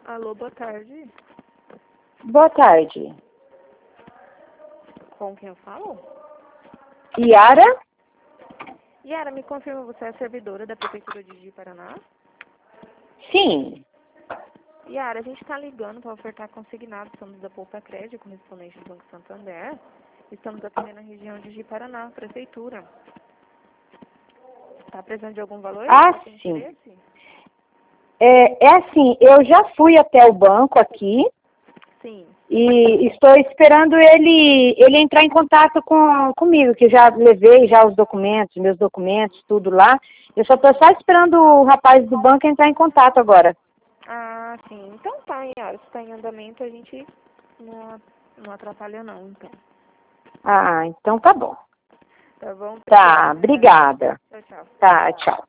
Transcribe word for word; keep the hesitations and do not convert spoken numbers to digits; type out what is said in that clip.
Alô, boa tarde. Boa tarde. Com quem eu falo? Yara? Yara, me confirma, você é servidora da Prefeitura de Ji-Paraná? Sim. Yara, a gente está ligando para ofertar consignado. Somos da Poupa Crédito, correspondente do Banco Santander. Estamos atendendo a região de Ji-Paraná, Prefeitura. Está precisando de algum valor? Ah, Você tem sim. interesse? É, é assim, eu já fui até o banco aqui Sim. e estou esperando ele, ele entrar em contato com, comigo, que já levei já os documentos, meus documentos, tudo lá. Eu só estou só esperando o rapaz do banco entrar em contato agora. Ah, sim. Então tá, Yara. Se está em andamento, a gente não, não atrapalha não, então. Ah, então tá bom. Tá bom? Tá, Obrigada. obrigada. Tchau, tchau. Tá, tchau.